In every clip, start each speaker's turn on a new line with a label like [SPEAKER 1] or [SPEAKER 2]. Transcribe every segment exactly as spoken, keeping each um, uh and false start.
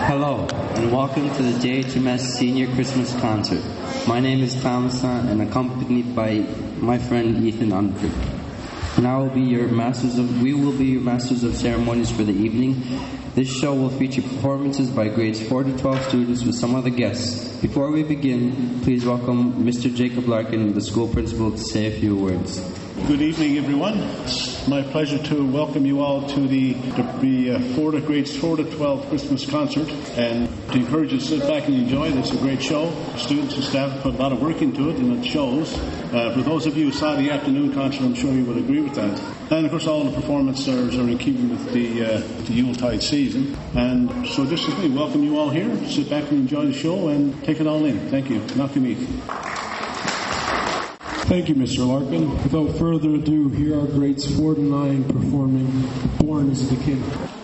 [SPEAKER 1] Hello, and welcome to the J H M S Senior Christmas Concert. My name is Thomas, and accompanied by my friend Ethan Unford. Now will be your masters of we will be your masters of ceremonies for the evening. This show will feature performances by grades four to twelve students with some other guests. Before we begin, please welcome Mister Jacob Larkin, the school principal, to say a few words.
[SPEAKER 2] Good evening, everyone. It's my pleasure to welcome you all to the, the uh, four to grades four to twelve Christmas concert, and to encourage you to sit back and enjoy it. It's a great show. Students and staff put a lot of work into it, and it shows. Uh, for those of you who saw the afternoon concert, I'm sure you would agree with that. And of course, all the performances are, are in keeping with the, uh, the Yuletide season. And so, just as we welcome you all here, sit back and enjoy the show and take it all in. Thank you. Nakamik.
[SPEAKER 3] Thank you, Mister Larkin. Without further ado, here are grades four to nine performing Born is the King.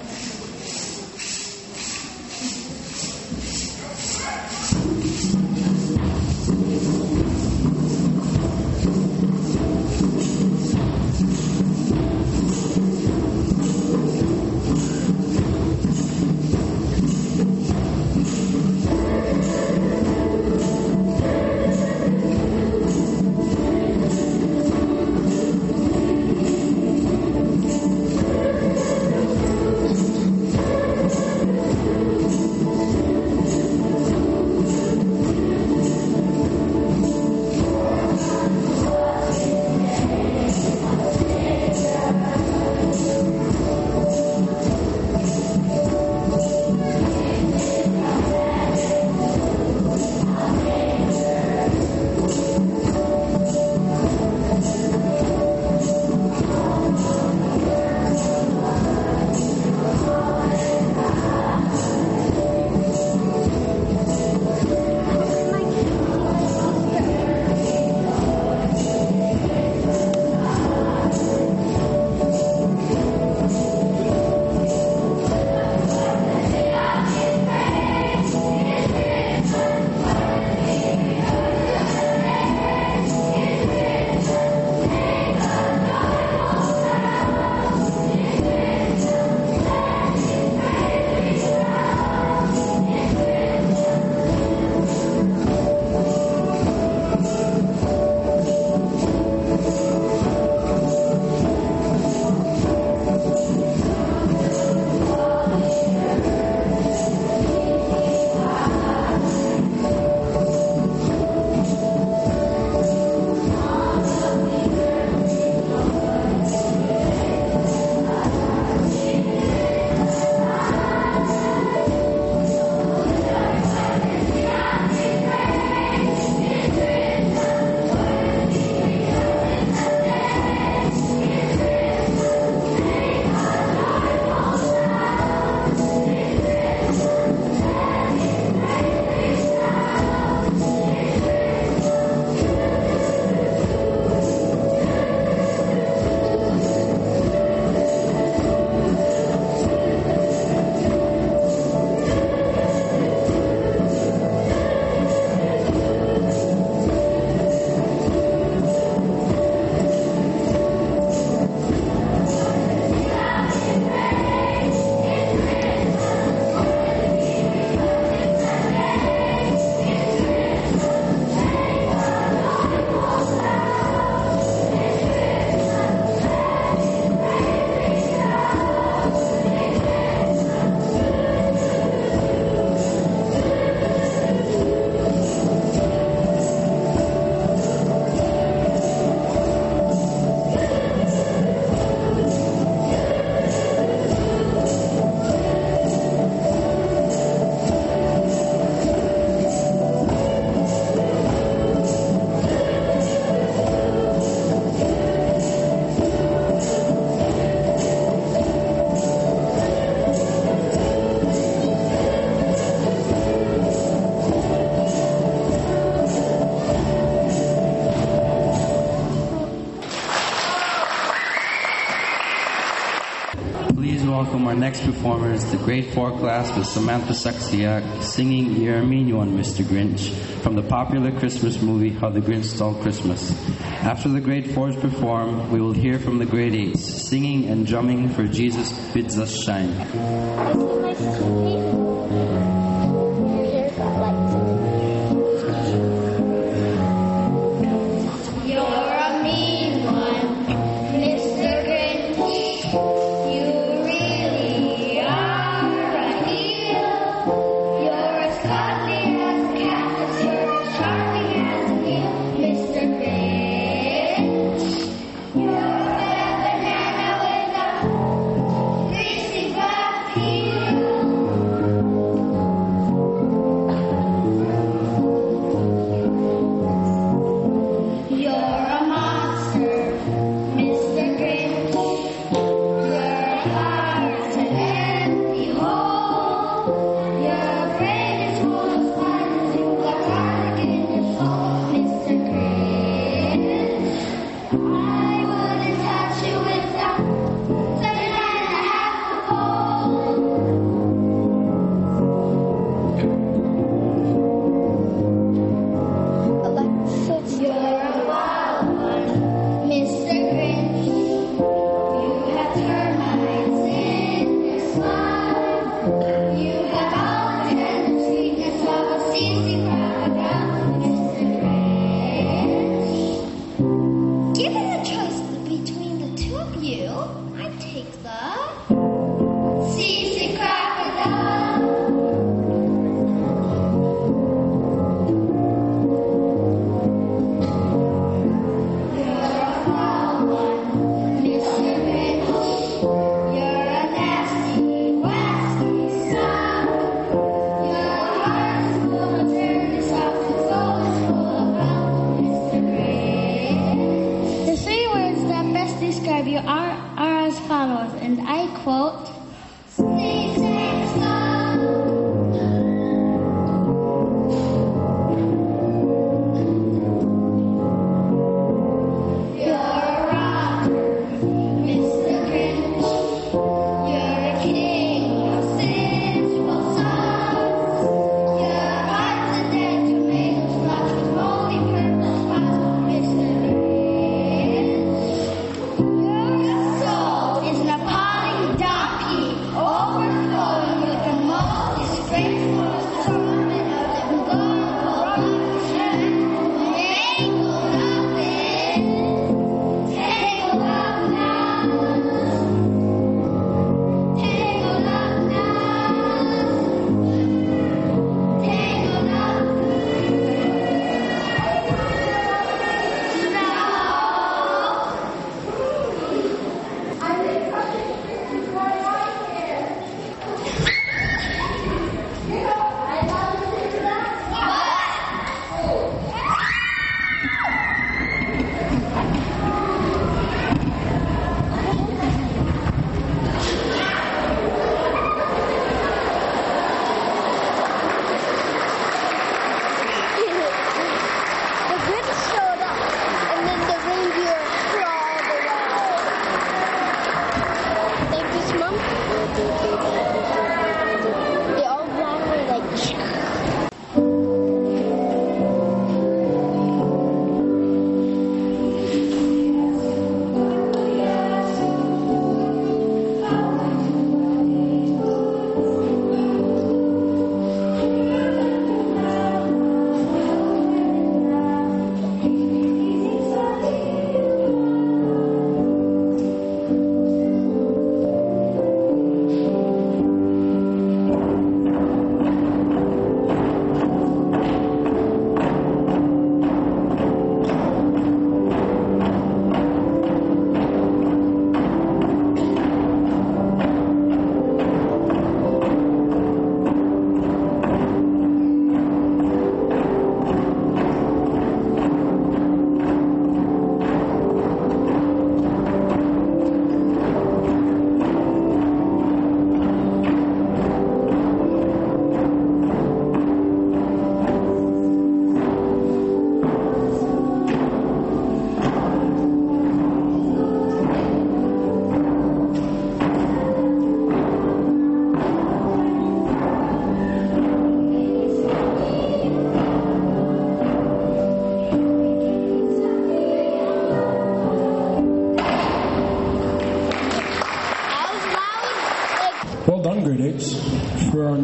[SPEAKER 1] Welcome our next performers, the grade four class with Samantha Saxiak singing You're a Mean One, Mister Grinch, from the popular Christmas movie How the Grinch Stole Christmas. After the grade fours perform, we will hear from the grade eights, singing and drumming for Jesus Bids Us Shine.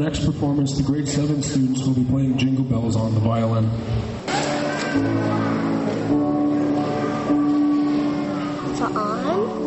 [SPEAKER 3] next performance, the grade seven students will be playing Jingle Bells on the violin.
[SPEAKER 4] It's on.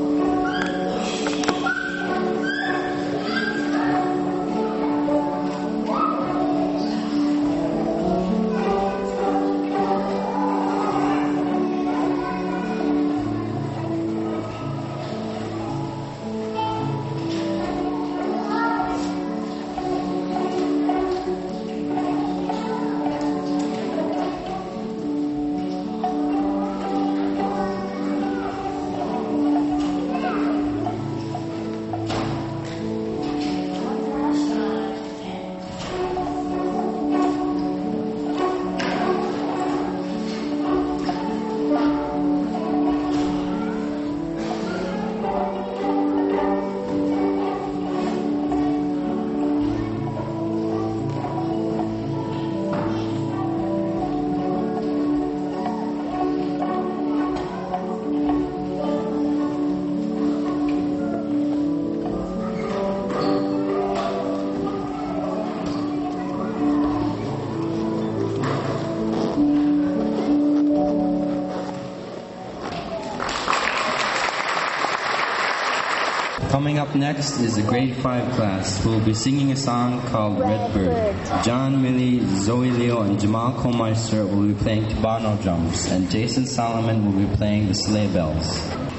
[SPEAKER 1] Coming up next is the grade five class who will be singing a song called Red Bird. John, Millie, Zoe Leo, and Jamal Colmeister will be playing Tabano drums, and Jason Solomon will be playing the sleigh bells.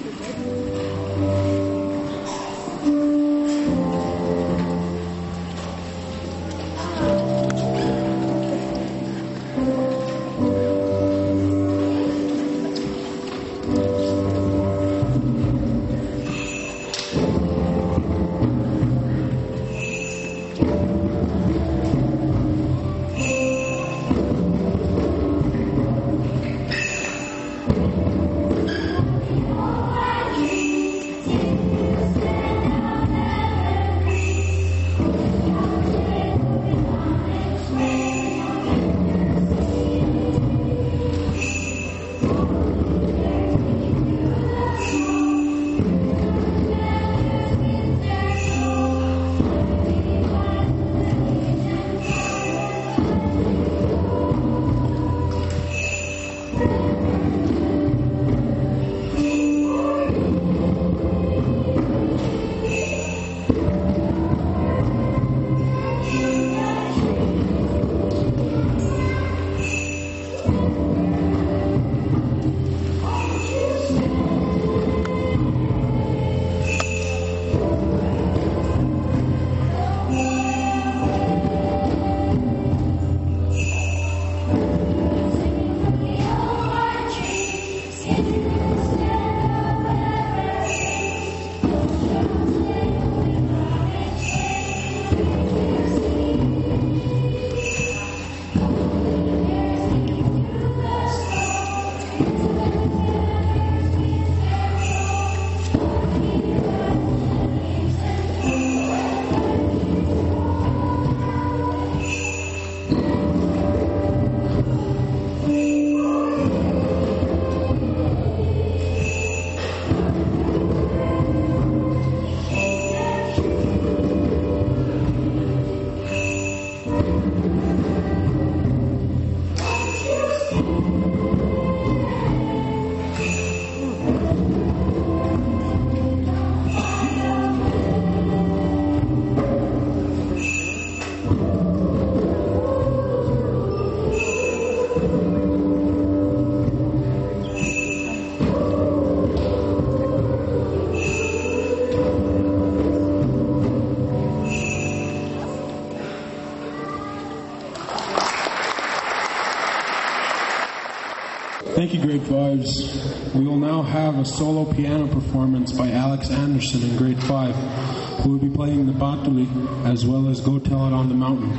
[SPEAKER 3] Thank you, grade fives. We will now have a solo piano performance by Alex Anderson in grade five, who will be playing the Batuli as well as Go Tell It on the Mountain.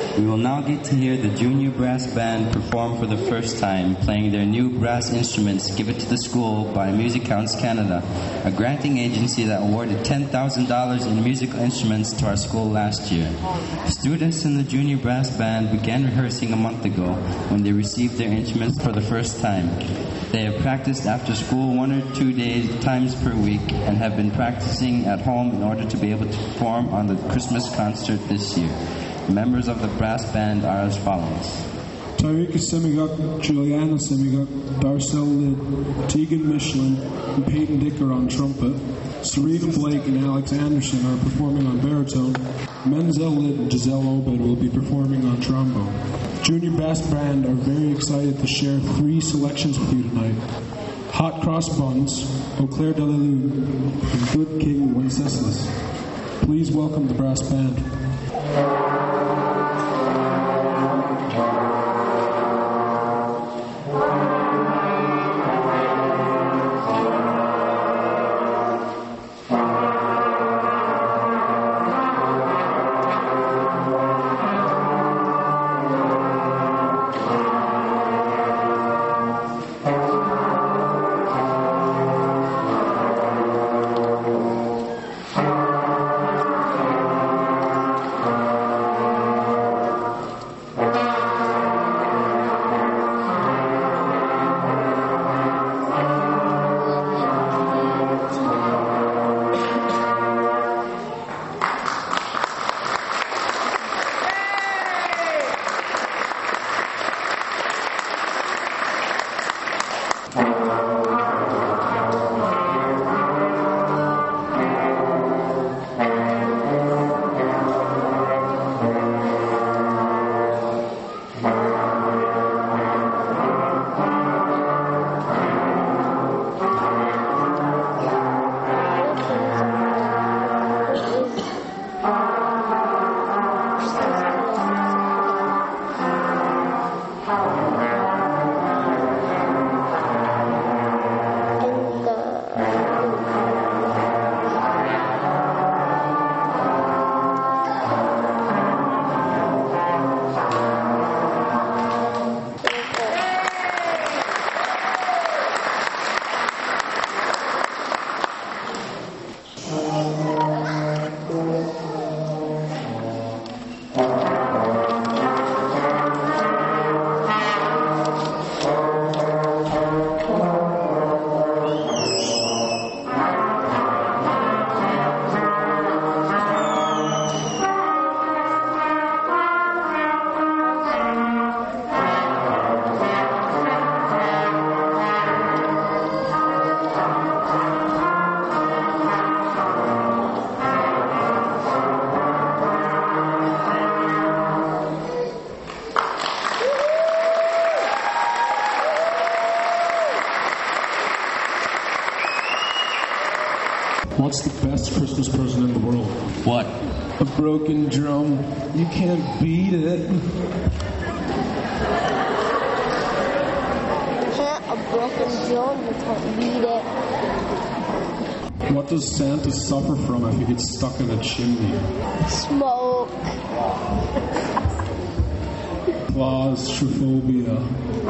[SPEAKER 1] We will now get to hear the Junior Brass Band perform for the first time, playing their new brass instruments Give It to the School by Music Counts Canada, a granting agency that awarded ten thousand dollars in musical instruments to our school last year. Students in the Junior Brass Band began rehearsing a month ago when they received their instruments for the first time. They have practiced after school one or two days times per week and have been practicing at home in order to be able to perform on the Christmas concert this year. Members of the brass band are as follows.
[SPEAKER 3] Tyrika Semiguk, Juliana Semiguk, Darcel Lid, Tegan Michelin, and Peyton Dicker on trumpet. Serena Blake and Alex Anderson are performing on baritone. Menzel Lid and Giselle Obed will be performing on trombone. Junior Brass Band are very excited to share three selections with you tonight. Hot Cross Buns, Eau Claire de la Lune, and Good King Wenceslas. Please welcome the brass band. What's the best Christmas present in the world?
[SPEAKER 1] What?
[SPEAKER 3] A broken drum. You can't beat it.
[SPEAKER 4] A broken drum, you can't beat it.
[SPEAKER 3] What does Santa suffer from if he gets stuck in a chimney?
[SPEAKER 4] Smoke.
[SPEAKER 3] Claustrophobia.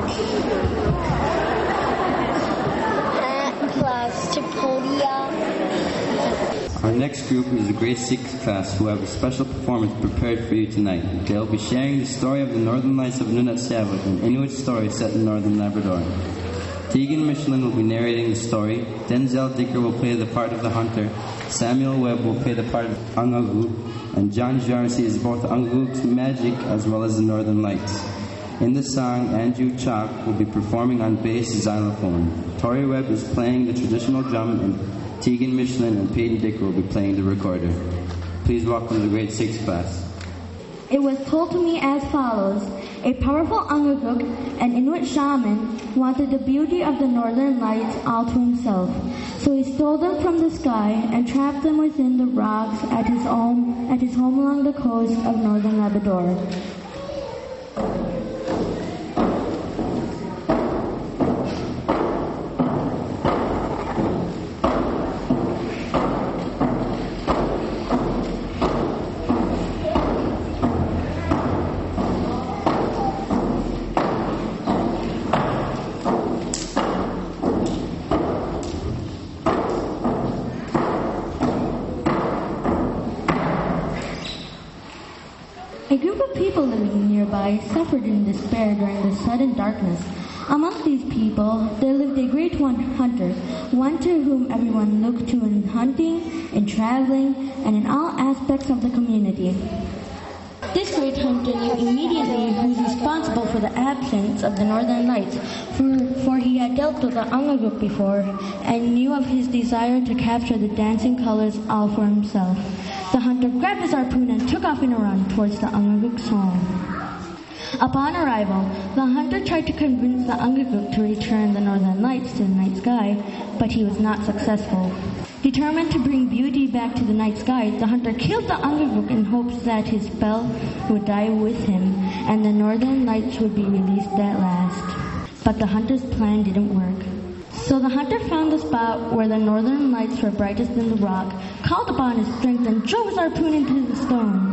[SPEAKER 4] Claustrophobia.
[SPEAKER 1] Our next group is the grade six class who have a special performance prepared for you tonight. They'll be sharing the story of the Northern Lights of Nunavut, an Inuit story set in Northern Labrador. Tegan Michelin will be narrating the story. Denzel Dicker will play the part of the hunter. Samuel Webb will play the part of Angaguk. And John Jarcy is both Angaguk's magic as well as the Northern Lights. In the song, Andrew Chalk will be performing on bass xylophone. Tori Webb is playing the traditional drum, and Tegan Michelin and Peyton Dicker will be playing the recorder. Please welcome the grade six class.
[SPEAKER 5] It was told to me as follows. A powerful Angaguk, an Inuit shaman, wanted the beauty of the Northern Lights all to himself. So he stole them from the sky and trapped them within the rocks at his home, at his home along the coast of Northern Labrador. living nearby suffered in despair during the sudden darkness. Among these people, there lived a great one hunter, one to whom everyone looked to in hunting, in traveling, and in all aspects of the community. This great hunter knew immediately who was responsible for the absence of the Northern Lights, for, for he had dealt with the Ungaguk before, and knew of his desire to capture the dancing colors all for himself. The hunter grabbed his harpoon and took off in a run towards the Ungaguk's home. Upon arrival, the hunter tried to convince the Ungaguk to return the Northern Lights to the night sky, but he was not successful. Determined to bring beauty back to the night sky, the hunter killed the Ungaguk in hopes that his spell would die with him and the Northern Lights would be released at last. But the hunter's plan didn't work. So the hunter found the spot where the Northern Lights were brightest in the rock, called upon his strength, and drove his harpoon into the stone.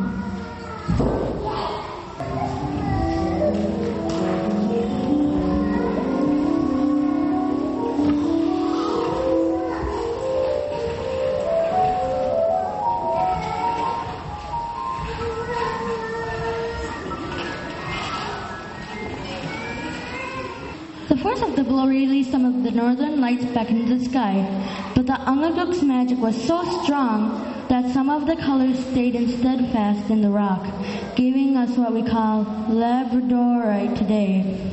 [SPEAKER 5] The force of the blow released some of the Northern Lights back into the sky, but the Ungaguk's magic was so strong that some of the colors stayed instead fast in the rock, giving us what we call labradorite today.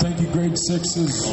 [SPEAKER 3] Thank you, grade sixes.